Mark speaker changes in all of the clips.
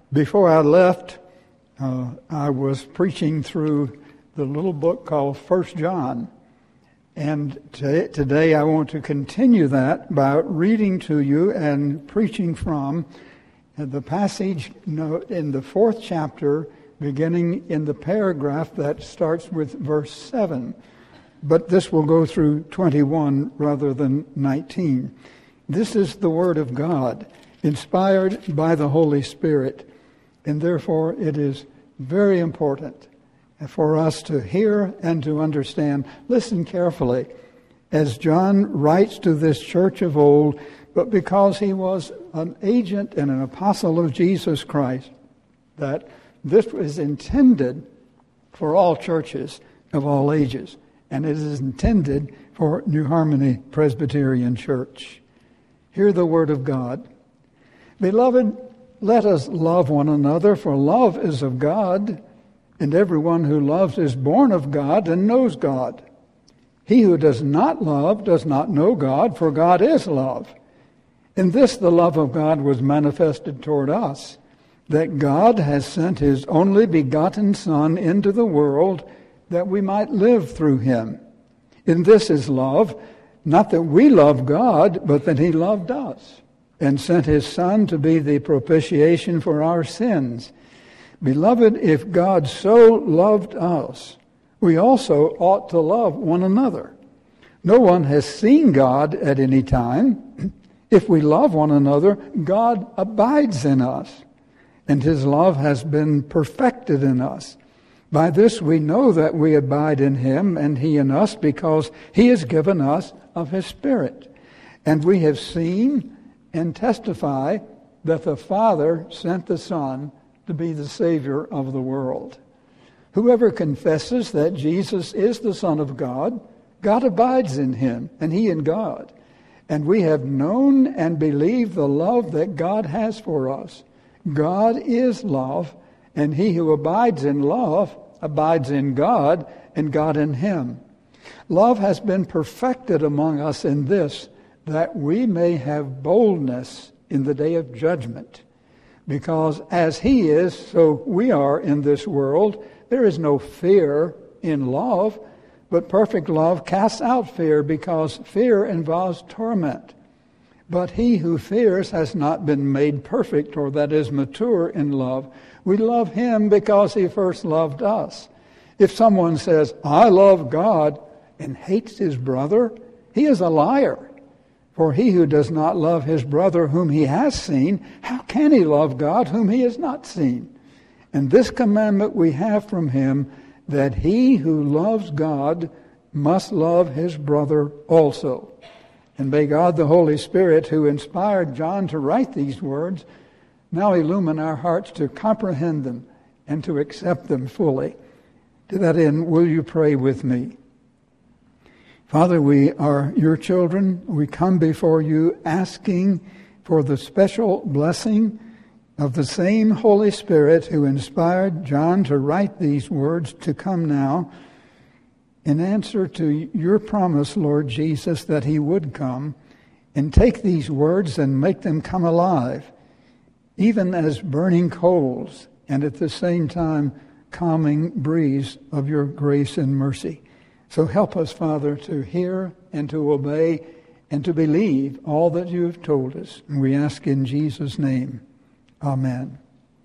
Speaker 1: Before I left, I was preaching through the little book called 1 John. And today I want to continue that by reading to you and preaching from the passage in the 4th chapter, beginning in the paragraph that starts with verse 7. But this will go through 21 rather than 19. This is the Word of God, inspired by the Holy Spirit. And therefore it is very important for us to hear and to understand. Listen carefully as John writes to this church of old, but because he was an agent and an apostle of Jesus Christ, that this was intended for all churches of all ages, and it is intended for New Harmony Presbyterian Church. Hear the word of God. Beloved, let us love one another, for love is of God, and everyone who loves is born of God and knows God. He who does not love does not know God, for God is love. In this the love of God was manifested toward us, that God has sent his only begotten Son into the world that we might live through him. In this is love, not that we love God, but that he loved us and sent his Son to be the propitiation for our sins. Beloved, if God so loved us, we also ought to love one another. No one has seen God at any time. If we love one another, God abides in us, and his love has been perfected in us. By this we know that we abide in him and he in us, because he has given us of his Spirit. And we have seen and testify that the Father sent the Son to be the Savior of the world. Whoever confesses that Jesus is the Son of God, God abides in him, and he in God. And we have known and believed the love that God has for us. God is love, and he who abides in love abides in God, and God in him. Love has been perfected among us in this, that we may have boldness in the day of judgment. Because as he is, so we are in this world. There is no fear in love, but perfect love casts out fear, because fear involves torment. But he who fears has not been made perfect, or that is mature in love. We love him because he first loved us. If someone says, I love God, and hates his brother, he is a liar. For he who does not love his brother whom he has seen, how can he love God whom he has not seen? And this commandment we have from him, that he who loves God must love his brother also. And may God the Holy Spirit, who inspired John to write these words, now illumine our hearts to comprehend them and to accept them fully. To that end, will you pray with me? Father, we are your children. We come before you asking for the special blessing of the same Holy Spirit who inspired John to write these words to come now in answer to your promise, Lord Jesus, that he would come and take these words and make them come alive, even as burning coals, and at the same time calming breeze of your grace and mercy. So help us, Father, to hear and to obey and to believe all that you have told us. And we ask in Jesus' name. Amen.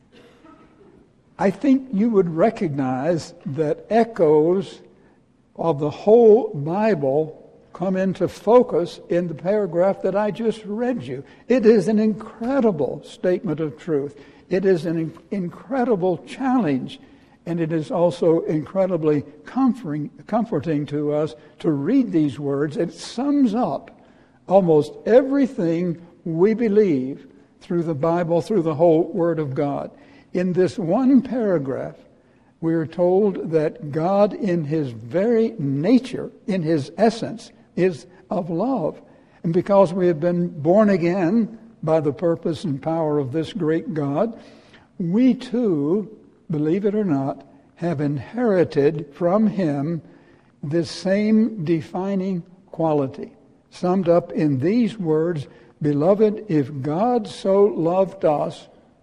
Speaker 1: I think you would recognize that echoes of the whole Bible come into focus in the paragraph that I just read you. It is an incredible statement of truth. It is an incredible challenge. And it is also incredibly comforting to us to read these words. It sums up almost everything we believe through the Bible, through the whole Word of God. In this one paragraph, we are told that God in his very nature, in his essence, is of love. And because we have been born again by the purpose and power of this great God, we too, believe it or not, have inherited from him this same defining quality, summed up in these words, Beloved, if God so loved us,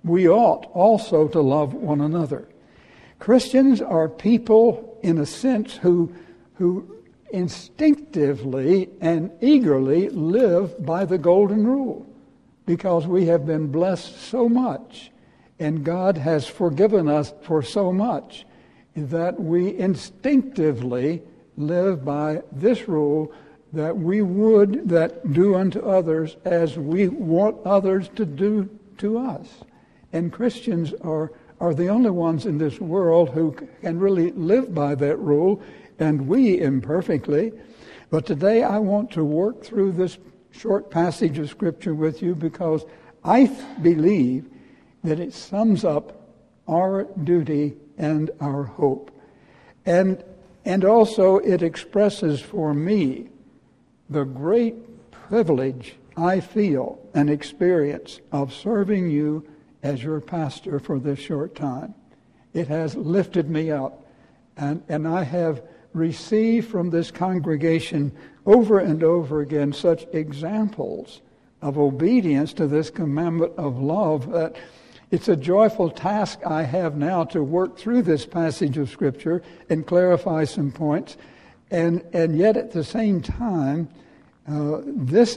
Speaker 1: we ought also to love one another. Christians are people, in a sense, who instinctively and eagerly live by the golden rule, because we have been blessed so much and God has forgiven us for so much that we instinctively live by this rule, that we would that do unto others as we want others to do to us. And Christians are the only ones in this world who can really live by that rule, and we imperfectly. But today I want to work through this short passage of Scripture with you because I believe that it sums up our duty and our hope. And also it expresses for me the great privilege I feel and experience of serving you as your pastor for this short time. It has lifted me up, and I have received from this congregation over and over again such examples of obedience to this commandment of love that it's a joyful task I have now to work through this passage of Scripture and clarify some points, and yet at the same time, this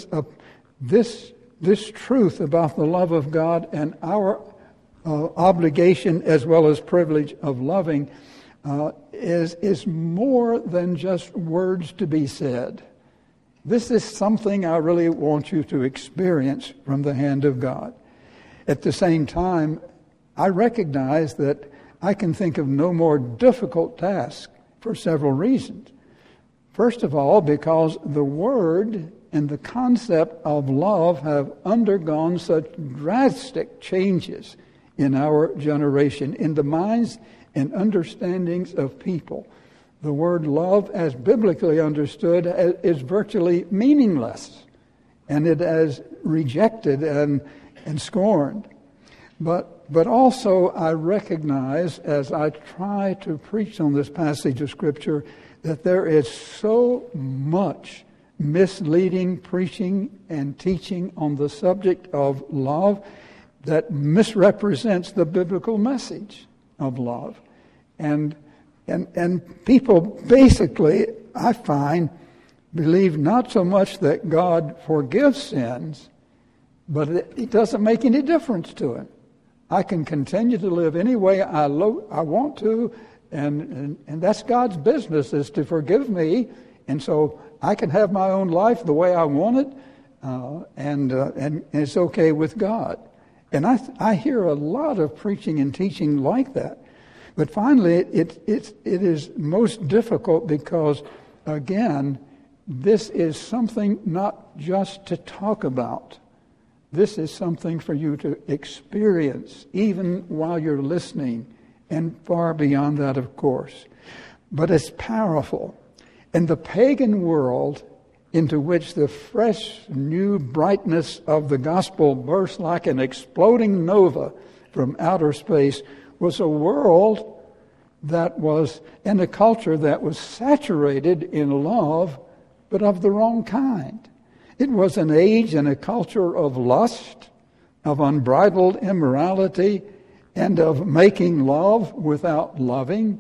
Speaker 1: truth about the love of God and our obligation as well as privilege of loving is more than just words to be said. This is something I really want you to experience from the hand of God. At the same time, I recognize that I can think of no more difficult task for several reasons. First of all, because the word and the concept of love have undergone such drastic changes in our generation, in the minds and understandings of people. The word love, as biblically understood, is virtually meaningless, and it is rejected and scorned. But also I recognize, as I try to preach on this passage of Scripture, that there is so much misleading preaching and teaching on the subject of love that misrepresents the biblical message of love. And people basically, I find, believe not so much that God forgives sins, but it doesn't make any difference to him. I can continue to live any way I want to, and that's God's business, is to forgive me, and so I can have my own life the way I want it, and it's okay with God. And I hear a lot of preaching and teaching like that. But finally, it is most difficult because, again, this is something not just to talk about. This is something for you to experience, even while you're listening, and far beyond that, of course. But it's powerful. And the pagan world into which the fresh, new brightness of the gospel burst like an exploding nova from outer space was a world that was in a culture that was saturated in love, but of the wrong kind. It was an age and a culture of lust, of unbridled immorality, and of making love without loving.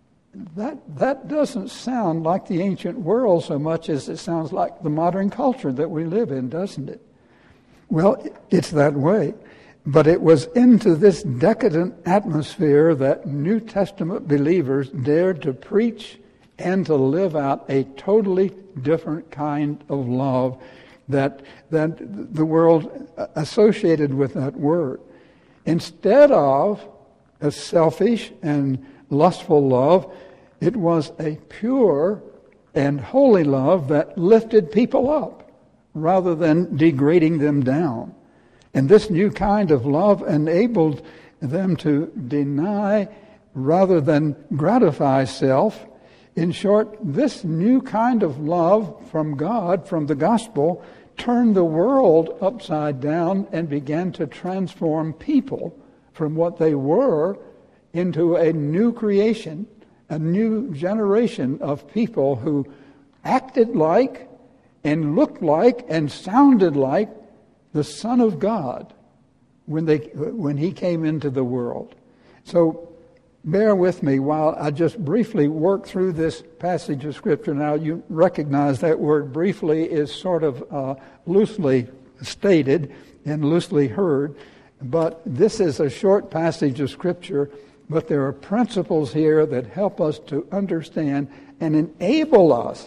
Speaker 1: That doesn't sound like the ancient world so much as it sounds like the modern culture that we live in, doesn't it? Well, it's that way. But it was into this decadent atmosphere that New Testament believers dared to preach and to live out a totally different kind of love that the world associated with that word. Instead of a selfish and lustful love, it was a pure and holy love that lifted people up rather than degrading them down. And this new kind of love enabled them to deny rather than gratify self. In short, this new kind of love from God, from the gospel, turned the world upside down and began to transform people from what they were into a new creation, a new generation of people who acted like and looked like and sounded like the Son of God, when he came into the world. So bear with me while I just briefly work through this passage of Scripture. Now, you recognize that word briefly is sort of loosely stated and loosely heard, but this is a short passage of Scripture, but there are principles here that help us to understand and enable us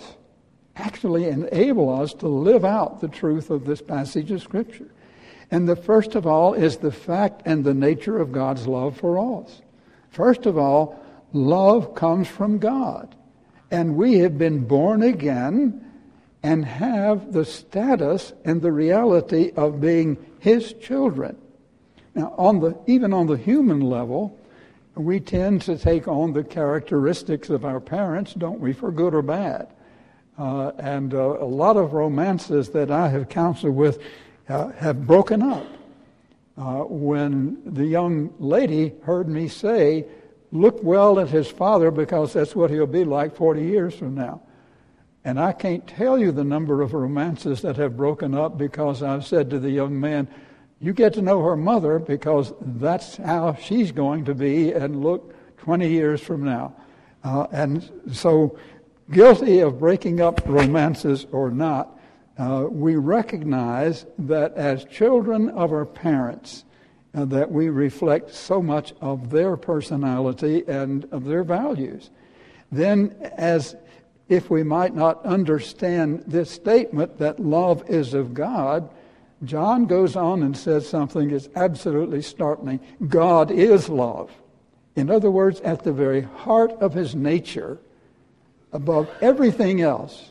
Speaker 1: to live out the truth of this passage of Scripture. And the first of all is the fact and the nature of God's love for us. First of all, love comes from God. And we have been born again and have the status and the reality of being His children. Now, even on the human level, we tend to take on the characteristics of our parents, don't we, for good or bad. And a lot of romances that I have counseled with have broken up when the young lady heard me say, look well at his father because that's what he'll be like 40 years from now. And I can't tell you the number of romances that have broken up because I've said to the young man, you get to know her mother because that's how she's going to be and look 20 years from now. And so, guilty of breaking up romances or not, we recognize that as children of our parents, that we reflect so much of their personality and of their values. Then, as if we might not understand this statement that love is of God, John goes on and says something that's absolutely startling. God is love. In other words, at the very heart of His nature, above everything else,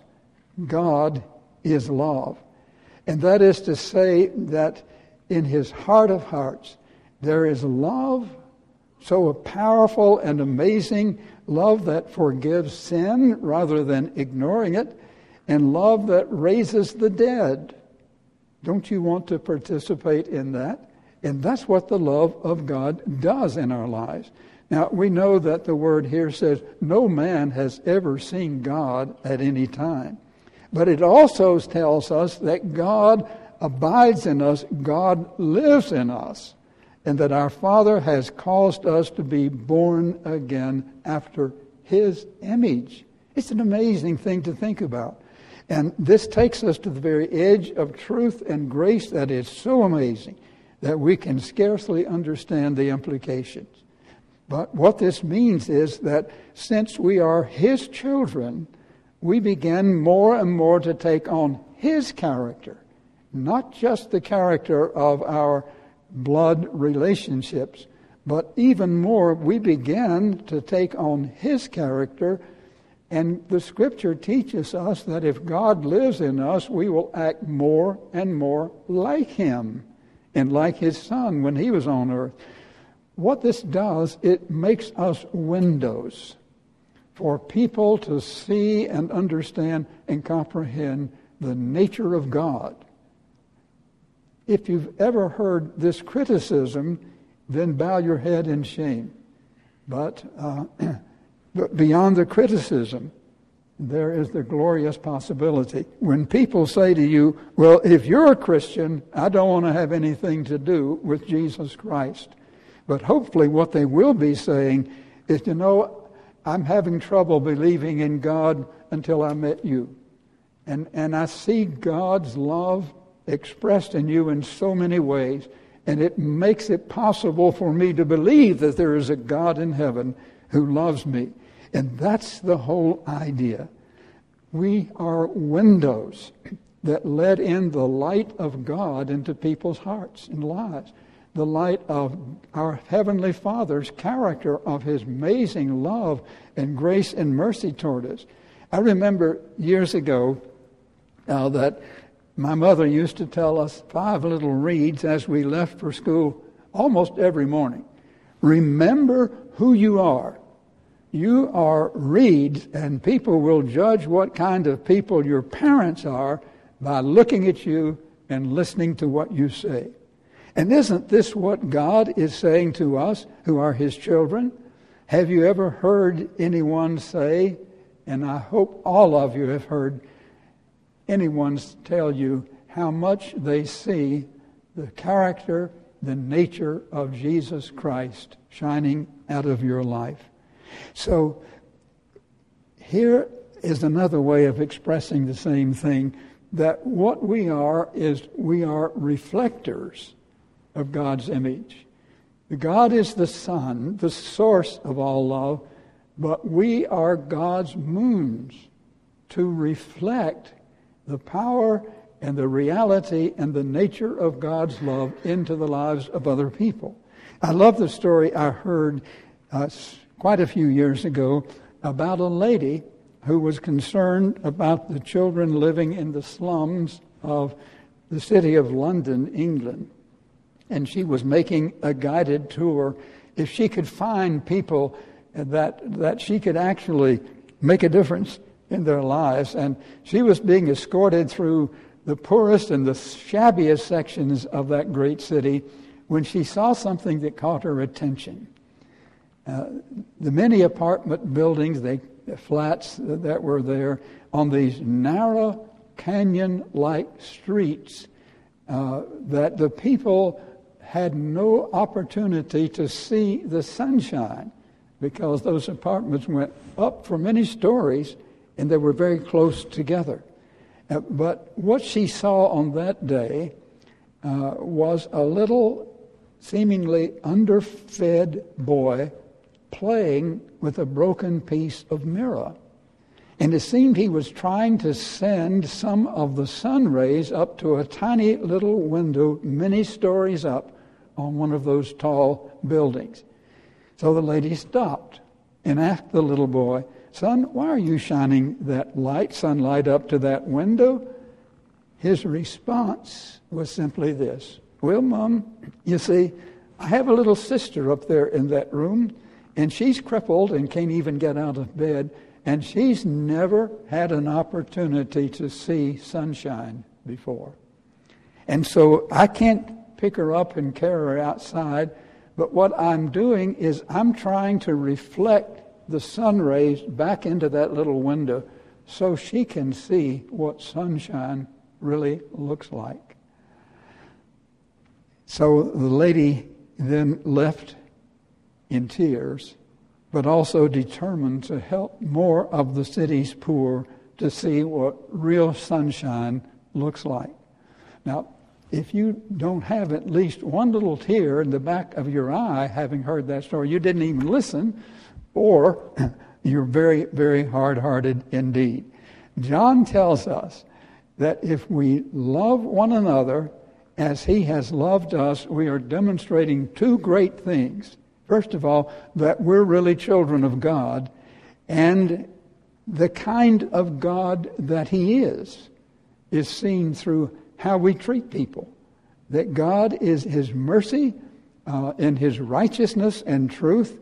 Speaker 1: God is love. And that is to say that in His heart of hearts, there is love, so powerful and amazing, love that forgives sin rather than ignoring it, and love that raises the dead. Don't you want to participate in that? And that's what the love of God does in our lives. Now, we know that the word here says, no man has ever seen God at any time. But it also tells us that God abides in us, God lives in us, and that our Father has caused us to be born again after His image. It's an amazing thing to think about. And this takes us to the very edge of truth and grace that is so amazing that we can scarcely understand the implications. But what this means is that since we are His children, we begin more and more to take on His character, not just the character of our blood relationships, but even more, we begin to take on His character. And the Scripture teaches us that if God lives in us, we will act more and more like Him and like His Son when He was on earth. What this does, it makes us windows for people to see and understand and comprehend the nature of God. If you've ever heard this criticism, then bow your head in shame. But beyond the criticism, there is the glorious possibility. When people say to you, well, if you're a Christian, I don't want to have anything to do with Jesus Christ. But hopefully what they will be saying is, I'm having trouble believing in God until I met you. And I see God's love expressed in you in so many ways, and it makes it possible for me to believe that there is a God in heaven who loves me. And that's the whole idea. We are windows that let in the light of God into people's hearts and lives. The light of our Heavenly Father's character, of His amazing love and grace and mercy toward us. I remember years ago that my mother used to tell us 5 little reads as we left for school almost every morning. Remember who you are. You are reeds, and people will judge what kind of people your parents are by looking at you and listening to what you say. And isn't this what God is saying to us who are His children? Have you ever heard anyone say, and I hope all of you have heard anyone tell you how much they see the character, the nature of Jesus Christ shining out of your life. So here is another way of expressing the same thing, that what we are is we are reflectors of God's image. God is the sun, the source of all love, but we are God's moons to reflect the power and the reality and the nature of God's love into the lives of other people. I love the story I heard quite a few years ago about a lady who was concerned about the children living in the slums of the city of London, England. And she was making a guided tour. If she could find people that she could actually make a difference in their lives. And she was being escorted through the poorest and the shabbiest sections of that great city when she saw something that caught her attention. The many apartment buildings, the flats that were there on these narrow canyon-like streets, that the people had no opportunity to see the sunshine because those apartments went up for many stories and they were very close together. But what she saw on that day was a little seemingly underfed boy playing with a broken piece of mirror. And it seemed he was trying to send some of the sun rays up to a tiny little window many stories up on one of those tall buildings. So the lady stopped and asked the little boy, "Son, why are you shining that sunlight up to that window?" His response was simply this: "Well, Mom, you see, I have a little sister up there in that room, and she's crippled and can't even get out of bed, and she's never had an opportunity to see sunshine before. And so I can't pick her up and carry her outside, but what I'm doing is I'm trying to reflect the sun rays back into that little window so she can see what sunshine really looks like." So the lady then left in tears, but also determined to help more of the city's poor to see what real sunshine looks like. Now, if you don't have at least one little tear in the back of your eye having heard that story, you didn't even listen, or you're very, very hard-hearted indeed. John tells us that if we love one another as he has loved us, we are demonstrating two great things. First of all, that we're really children of God, and the kind of God that he is seen through how we treat people. That God is his mercy in his righteousness and truth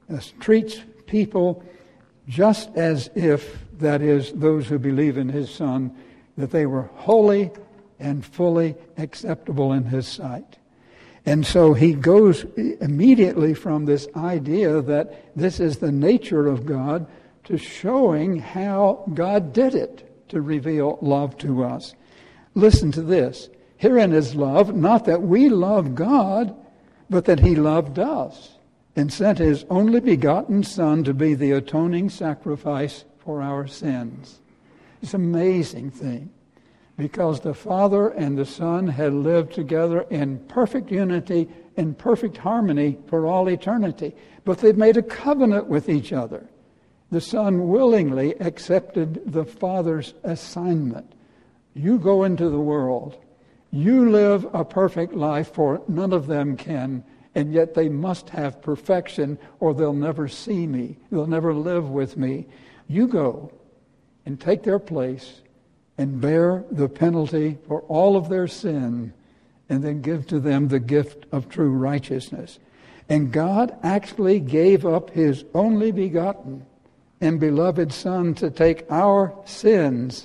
Speaker 1: treats people just as if, that is, those who believe in his Son, that they were holy and fully acceptable in his sight. And so he goes immediately from this idea that this is the nature of God to showing how God did it to reveal love to us. Listen to this. Herein is love, not that we love God, but that he loved us and sent his only begotten Son to be the atoning sacrifice for our sins. It's an amazing thing, because the Father and the Son had lived together in perfect unity, in perfect harmony for all eternity. But they've made a covenant with each other. The Son willingly accepted the Father's assignment. You go into the world. You live a perfect life, for none of them can, and yet they must have perfection or they'll never see me. They'll never live with me. You go and take their place and bear the penalty for all of their sin, and then give to them the gift of true righteousness. And God actually gave up his only begotten and beloved Son to take our sins.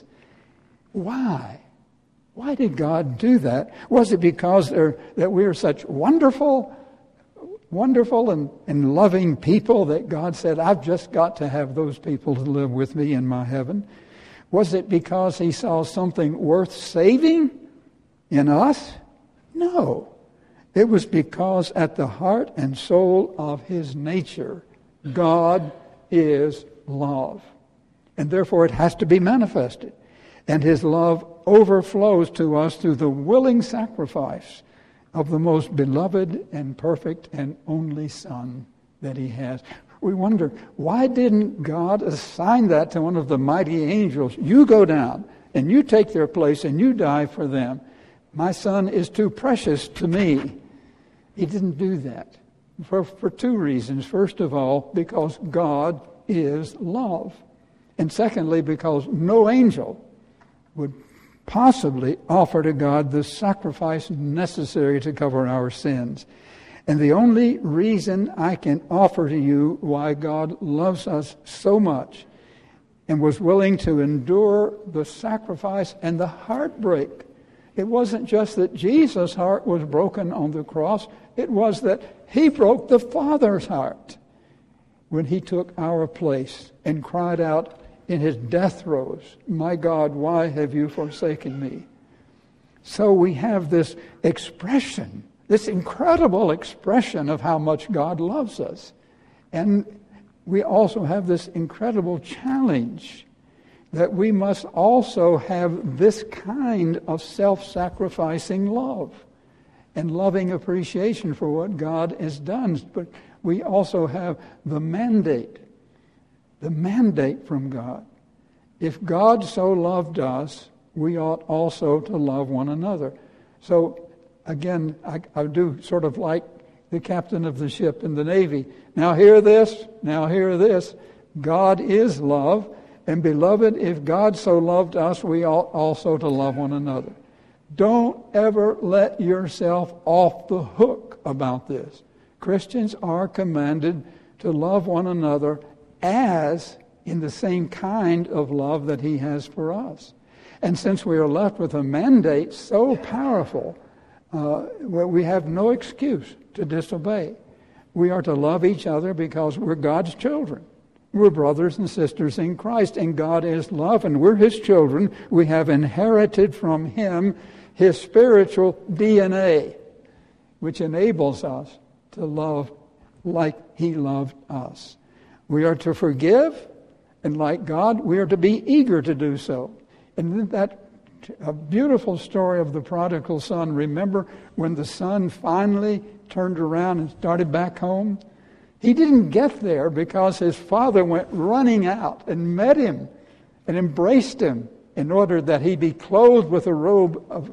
Speaker 1: Why? Why did God do that? Was it because that we are such wonderful and loving people that God said, I've just got to have those people to live with me in my heaven? Was it because he saw something worth saving in us? No. It was because at the heart and soul of his nature, God is love. And therefore it has to be manifested. And his love overflows to us through the willing sacrifice of the most beloved and perfect and only Son that he has. We wonder, why didn't God assign that to one of the mighty angels? You go down and you take their place and you die for them. My son is too precious to me. He didn't do that for two reasons. First of all, because God is love. And secondly, because no angel would possibly offer to God the sacrifice necessary to cover our sins. And the only reason I can offer to you why God loves us so much and was willing to endure the sacrifice and the heartbreak. It wasn't just that Jesus' heart was broken on the cross. It was that he broke the Father's heart when he took our place and cried out in his death throes, "My God, why have you forsaken me?" So we have this expression, this incredible expression of how much God loves us. And we also have this incredible challenge that we must also have this kind of self-sacrificing love and loving appreciation for what God has done. But we also have the mandate from God. If God so loved us, we ought also to love one another. So again, I do sort of like the captain of the ship in the Navy. Now hear this. God is love. And beloved, if God so loved us, we ought also to love one another. Don't ever let yourself off the hook about this. Christians are commanded to love one another as in the same kind of love that he has for us. And since we are left with a mandate so powerful, we have no excuse to disobey. We are to love each other because we're God's children. We're brothers and sisters in Christ, and God is love, and we're his children. We have inherited from him his spiritual DNA, which enables us to love like he loved us. We are to forgive, and like God, we are to be eager to do so. And that a beautiful story of the prodigal son. Remember when the son finally turned around and started back home? He didn't get there because his father went running out and met him and embraced him in order that he be clothed with a robe of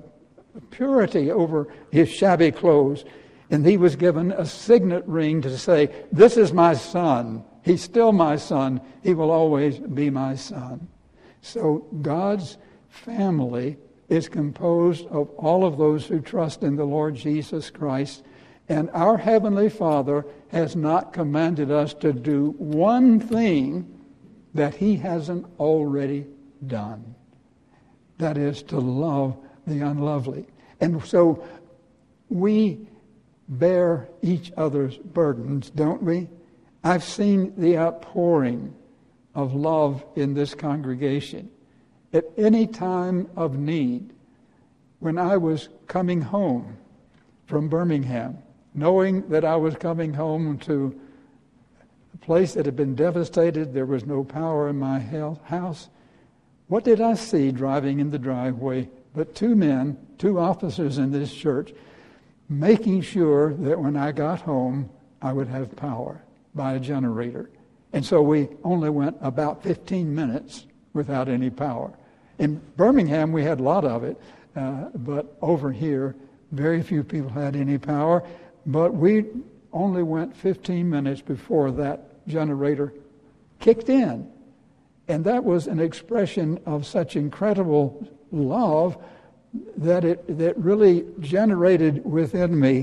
Speaker 1: purity over his shabby clothes. And he was given a signet ring to say, "This is my son. He's still my son. He will always be my son." So God's family is composed of all of those who trust in the Lord Jesus Christ. And our Heavenly Father has not commanded us to do one thing that he hasn't already done. That is to love the unlovely. And so we bear each other's burdens, don't we? I've seen the outpouring of love in this congregation. At any time of need, when I was coming home from Birmingham, knowing that I was coming home to a place that had been devastated, there was no power in my house, what did I see driving in the driveway but two men, two officers in this church, making sure that when I got home, I would have power by a generator. And so we only went about 15 minutes without any power. In Birmingham, we had a lot of it, but over here, very few people had any power. But we only went 15 minutes before that generator kicked in. And that was an expression of such incredible love that really generated within me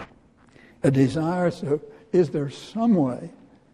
Speaker 1: a desire. So is there some way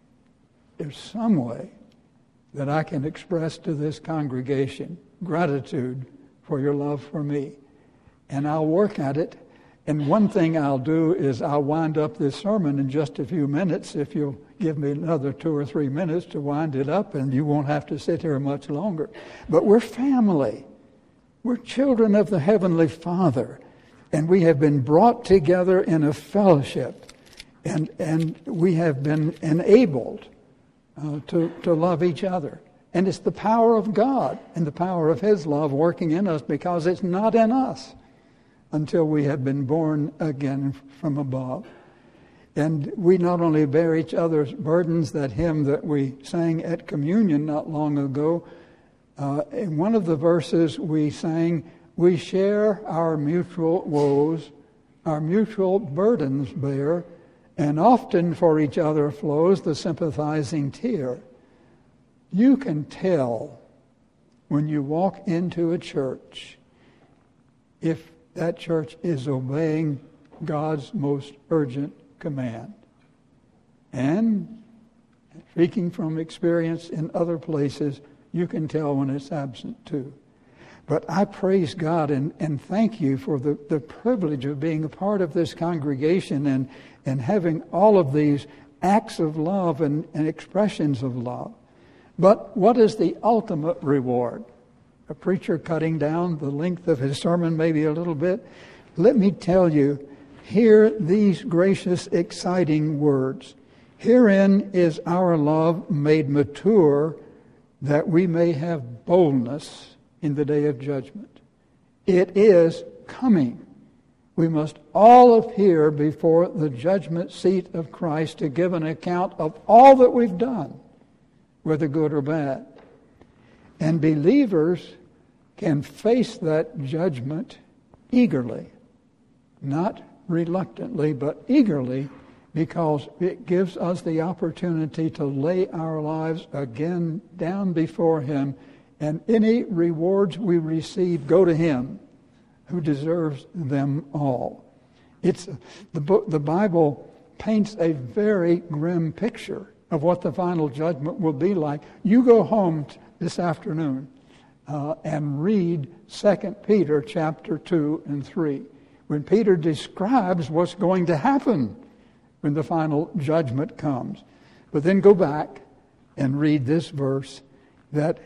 Speaker 1: that I can express to this congregation gratitude for your love for me? And I'll work at it. And one thing I'll do is I'll wind up this sermon in just a few minutes, if you'll give me another 2 or 3 minutes to wind it up, and you won't have to sit here much longer. But we're family. We're children of the Heavenly Father. And we have been brought together in a fellowship, and we have been enabled to love each other. And it's the power of God and the power of His love working in us, because it's not in us until we have been born again from above. And we not only bear each other's burdens, that hymn that we sang at communion not long ago, in one of the verses we sang, we share our mutual woes, our mutual burdens bear, and often for each other flows the sympathizing tear. You can tell when you walk into a church if that church is obeying God's most urgent command. And speaking from experience in other places, you can tell when it's absent too. But I praise God and thank you for the privilege of being a part of this congregation and having all of these acts of love and expressions of love. But what is the ultimate reward? A preacher cutting down the length of his sermon maybe a little bit? Let me tell you, hear these gracious, exciting words. Herein is our love made mature, that we may have boldness in the day of judgment. It is coming. We must all appear before the judgment seat of Christ to give an account of all that we've done, whether good or bad. And believers can face that judgment eagerly, not reluctantly, but eagerly, because it gives us the opportunity to lay our lives again down before Him, and any rewards we receive go to Him who deserves them all. It's the Bible paints a very grim picture of what the final judgment will be like. You go home this afternoon and read 2 Peter chapter 2 and 3. When Peter describes what's going to happen when the final judgment comes. But then go back and read this verse, that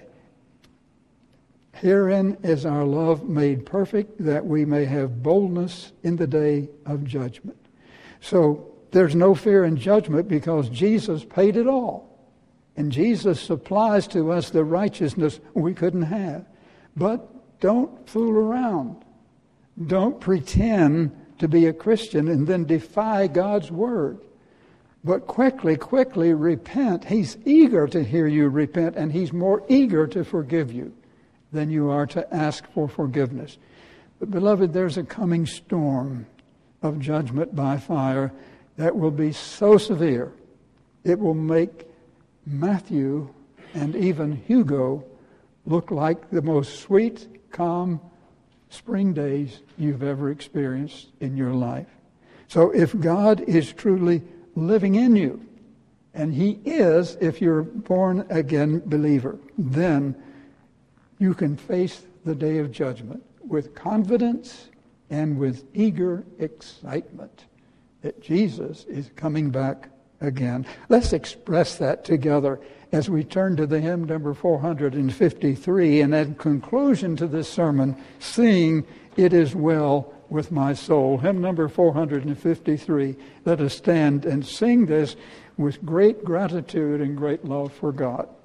Speaker 1: herein is our love made perfect, that we may have boldness in the day of judgment. So there's no fear in judgment because Jesus paid it all. And Jesus supplies to us the righteousness we couldn't have. But don't fool around. Don't pretend to be a Christian and then defy God's word. But quickly repent. He's eager to hear you repent, and He's more eager to forgive you than you are to ask for forgiveness. But beloved, there's a coming storm of judgment by fire that will be so severe, it will make Matthew and even Hugo look like the most sweet, calm spring days you've ever experienced in your life. So if God is truly living in you, and He is if you're born again believer, then you can face the day of judgment with confidence and with eager excitement that Jesus is coming back again. Let's express that together as we turn to the hymn number 453, and at conclusion to this sermon, sing It Is Well With My Soul. Hymn number 453. Let us stand and sing this with great gratitude and great love for God.